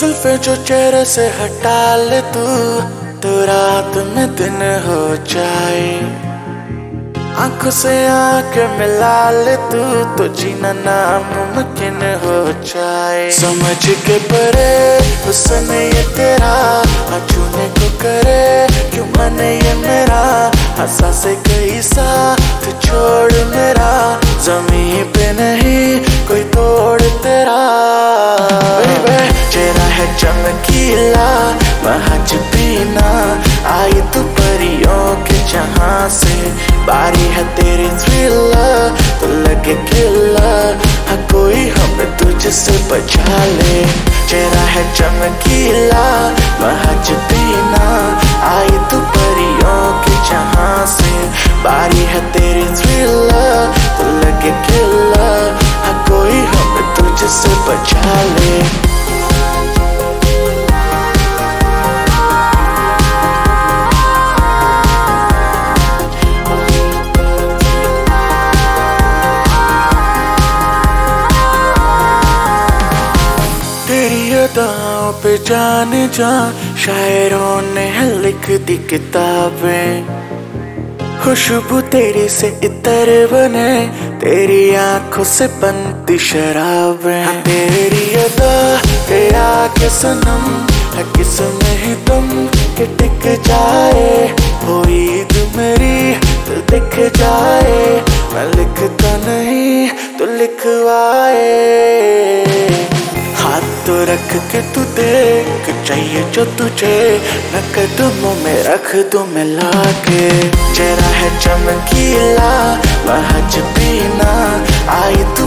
जुल्फे जो चेहरे से हटा ले तू, तो रात में दिन हो जाए। आंखों से आंखें मिला ले तू, तो जीना नामुमकिन हो जाए। समझ के परे हुस्न ये तेरा, छूने को करे क्यों मन ये मेरा। हंसा से कहीं साथ छोड़ मेरा, जमीन पे नहीं कोई तोड़ तेरा। चेहरा है चमकीला महज पीना, आई तू परियों के जहां से। बारी है तेरी थ्रिलर तो लगे किलर, हाँ कोई हमें तुझसे बचा ले। चेहरा है चमकीला महज पीना, आई तू परियों के जहां से। बारी है तेरी थ्रिलर तो लगे किलर, हाँ कोई हमें तुझसे बचा ले। तेरी अदाओं पे जान जा शायरों ने लिख दी किताबें। खुशबू तेरी से इतर बने, तेरी आंखों से बनती शराबें। हाँ तेरी अदा के आगे सनम है किसमें ही तुम के टिक जाए। हो ईद मेरी तो दिख जाए, मैं लिखता नहीं तो लिखवाए। हाथ तो रख के तू देख, चाहिए जो तुझे मैं कदमों में रख दूं मिला के। चेहरा है चमकीला महज पीना, आई